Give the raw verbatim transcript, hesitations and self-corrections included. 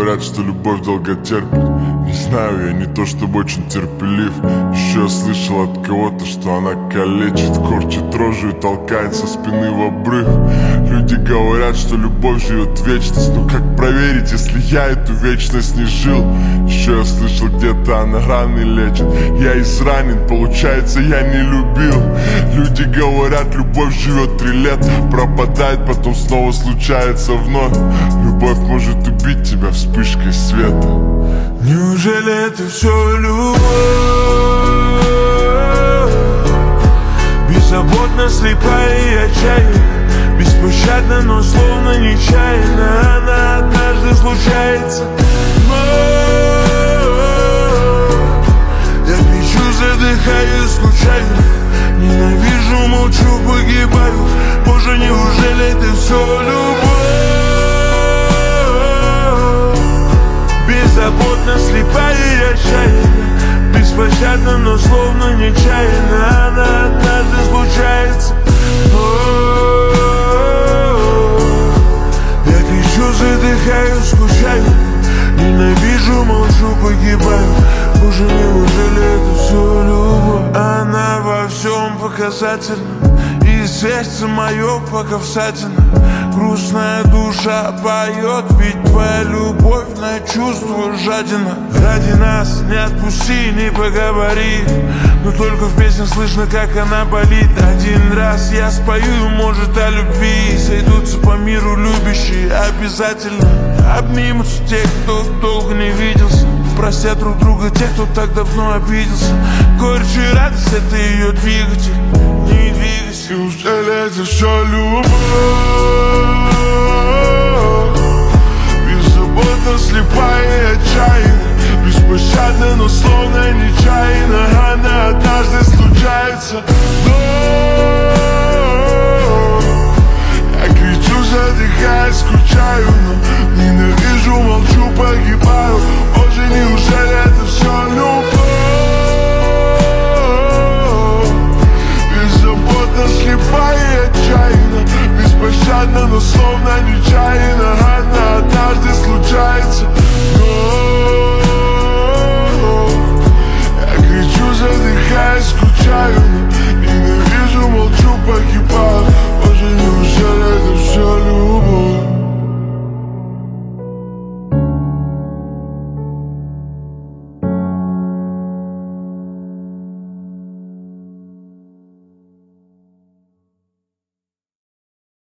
говорят, что любовь долго терпит. Не знаю, я не то чтобы очень терпелив. Еще я слышал от кого-то, что она калечит, корчит рожу и толкает со спины в обрыв. Люди говорят, что любовь живет вечность. Но как проверить, если я эту вечность не жил? Еще я слышал, где-то она раны лечит. Я изранен, получается, я не любил. Люди говорят, любовь живет три лета, пропадает, потом снова случается вновь. Любовь может убить тебя вспышкой света. Неужели это все любовь? Беззаботно, слепая и отчаянна, беспощадна, но словно нечаянно. Она однажды случается. Я кричу, задыхаюсь, случайно. Ненавижу, молчу, погибаю. Боже, неужели это все любовь? Беззаботно, слепая и отчаянна, беспощадна, но словно нечаянно. Она однажды случается. Я кричу, задыхаюсь, скучаю. Ненавижу, молчу, погибаю. Боже, неужели это все любовь? Она во всем показательна, и сердце мое пока всадина. Грустная душа поет, ведь твоя любовь на чувство жадина. Ради нас не отпусти, не поговори, но только в песне слышно, как она болит. Один раз я спою, может, о любви. Сойдутся по миру любящие обязательно. Обнимутся те, кто долго не виделся. Простят друг друга те, кто так давно обиделся. Горечь и радость — это ее двигатель. Не двигайся. Неужели это все любовь? Беззаботно, слепая и отчаянная.